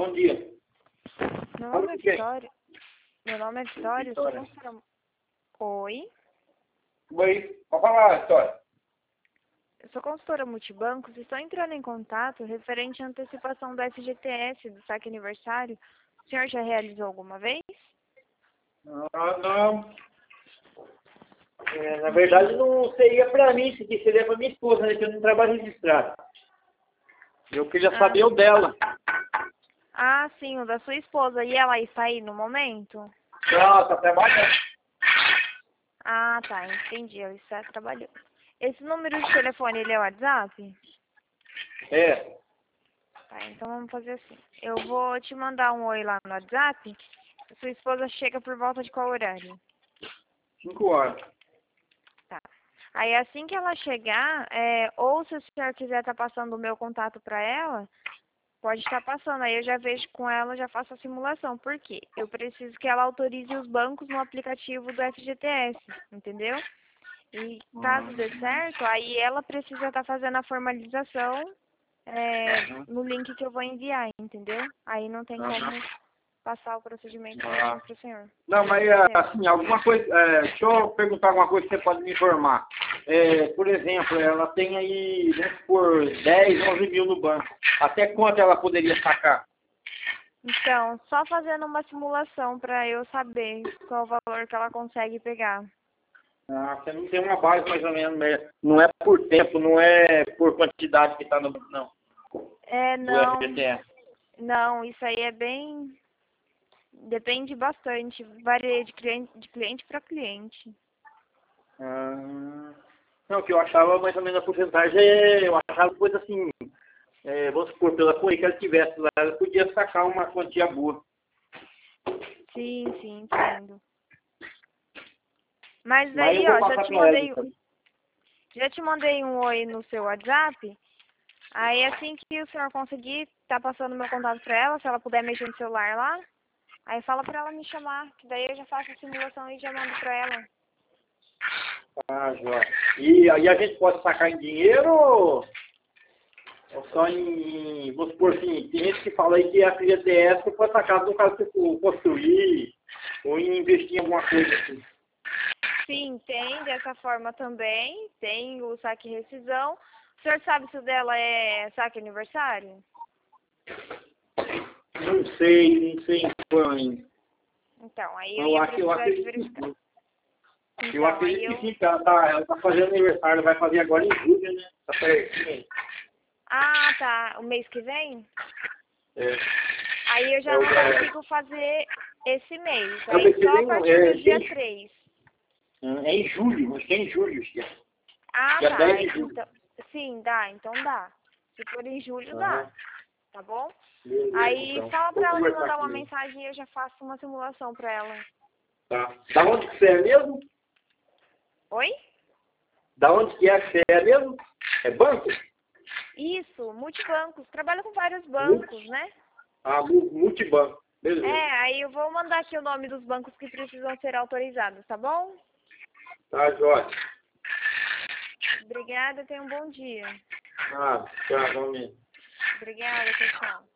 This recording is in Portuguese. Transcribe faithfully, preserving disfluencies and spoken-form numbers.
Bom dia. Meu Fala nome é com quem? Vitória. Meu nome é Vitória, eu sou Vitória. consultora... Oi? Oi, pode falar, Vitória. Eu sou consultora multibancos e estou entrando em contato referente à antecipação do F G T S, do saque aniversário. O senhor já realizou alguma vez? Ah, não. É, na verdade, não seria para mim, isso aqui seria para minha esposa, né? Que eu não trabalho registrado. Eu queria Ah, saber o dela. ah, sim, o da sua esposa. E ela está aí no momento? Não, tá trabalhando. Ah, tá, entendi. Ela está trabalhando. Esse número de telefone, ele é o WhatsApp? É, Tá, então vamos fazer assim. Eu vou te mandar um oi lá no WhatsApp. Sua esposa chega por volta de qual horário? cinco horas. Tá. Aí assim que ela chegar, é, ou se o senhor quiser estar passando o meu contato para ela, pode estar passando. Aí eu já vejo com ela, já faço a simulação. Por quê? Eu preciso que ela autorize os bancos no aplicativo do F G T S, entendeu? E caso dê certo, aí ela precisa estar fazendo a formalização é, Aham, no link que eu vou enviar, entendeu? Aí não tem como aham. passar o procedimento Ah. para o senhor. Não, mas Entendeu? assim, alguma coisa. É, deixa eu perguntar alguma coisa que você pode me informar. É, por exemplo, ela tem aí, vamos por dez, onze mil no banco. Até quanto ela poderia sacar? Então, só fazendo uma simulação para eu saber qual o valor que ela consegue pegar. Ah, você não tem uma base mais ou menos, né? Não é por tempo, não é por quantidade que está no banco, não. É, Do não, F G T S. não, isso aí é bem, depende bastante, varia de cliente, de cliente para cliente. Ah, não, que eu achava mais ou menos a porcentagem, é, eu achava coisa assim, é, vamos supor, pela correia que ela tivesse lá, ela podia sacar uma quantia boa. Sim, sim, entendo. Mas Mas eu aí, vou ó, já passar te para ela, mandei, então. já te mandei um oi no seu WhatsApp. Aí assim que o senhor conseguir, tá passando meu contato para ela, se ela puder mexer no celular lá, aí fala para ela me chamar, que daí eu já faço a simulação e já mando para ela. Ah, joia. E aí a gente pode sacar em dinheiro ou ou só em, vamos supor assim, tem gente que fala aí que a F G T S pode sacar no caso que for construir ou em investir em alguma coisa assim. Sim, tem dessa forma também, tem o saque e rescisão. O senhor sabe se o dela é saque aniversário? Não sei, não sei ainda. Então, aí eu Eu ia acho que eu precisar de acredito que verificar. sim. Eu Então, aí acredito que eu... sim, que ela tá, ela tá fazendo aniversário, vai fazer agora em julho, né? Tá pertinho. Ah, tá, o mês que vem? É. Aí eu É, já o, não é, consigo fazer esse mês, é o aí mês que só a vem, não, partir é, do dia tem, três. é em julho, acho que é em julho, acho que é. Ah, Dia tá, dez de julho. então... Sim, dá, então dá. Se for em julho, dá, Aham. tá bom? Beleza, Aí então. fala Vou pra ela me conversar mandar com uma ele. mensagem e eu já faço uma simulação pra ela. Tá. Da onde que você é mesmo? Oi? Da onde que é que você é mesmo? É banco? Isso, multibancos. Trabalho com vários bancos, Multi. né? Ah, mu- multibanco. Beleza. É, aí eu vou mandar aqui o nome dos bancos que precisam ser autorizados, tá bom? Tá, jóia. Obrigada, tenha um bom dia. Ah, tchau, vamos. Obrigada, tchau, tchau.